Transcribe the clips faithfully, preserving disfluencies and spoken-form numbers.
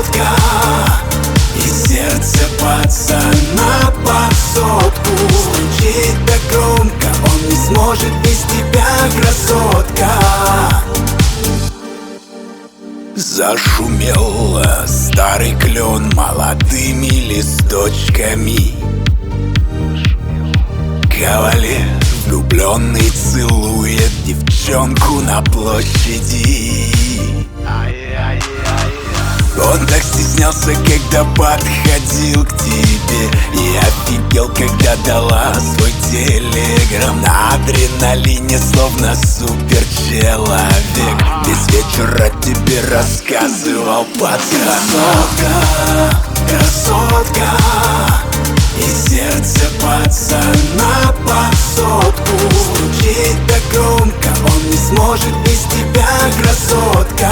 красотка, и сердце пацана под сотку. Стучит так громко, он не сможет без тебя, красотка. Зашумел старый клен молодыми листочками. Кавалер влюбленный целует девчонку на площади. Он так стеснялся, когда подходил к тебе, и офигел, когда дала свой телеграм. На адреналине, словно суперчеловек, весь вечер о тебе рассказывал пацан. Красотка, красотка, и сердце пацана под сотку. Стучит так громко, он не сможет без тебя, красотка.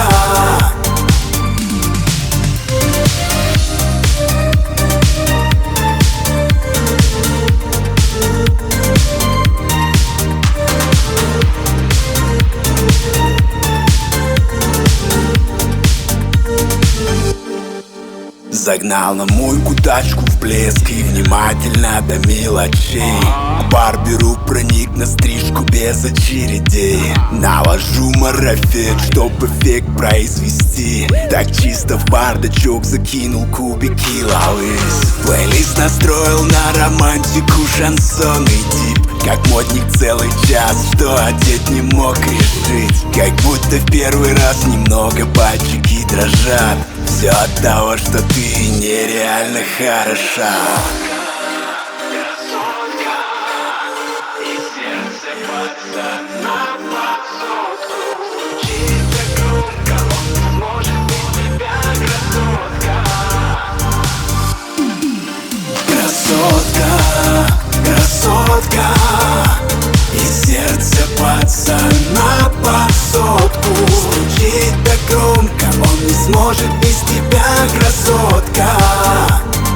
Загнал на мойку тачку в блеск и внимательно до мелочей. К барберу проник на стрижку без очередей. Наложу марафет, чтоб эффект произвести. Так чисто в бардачок закинул кубики лавыс. Плейлист настроил на романтику, шансон и дип. Как модник целый час, что одеть не мог решить. Как будто в первый раз немного пальчики дрожат. Все от того, что ты нереально хороша. Красотка, и сердце пацана под сотку. Стучит так громко, он не сможет без тебя, красотка. Красотка, красотка, и сердце пацана под сотку. Стучит так громко, он не сможет без тебя, красотка.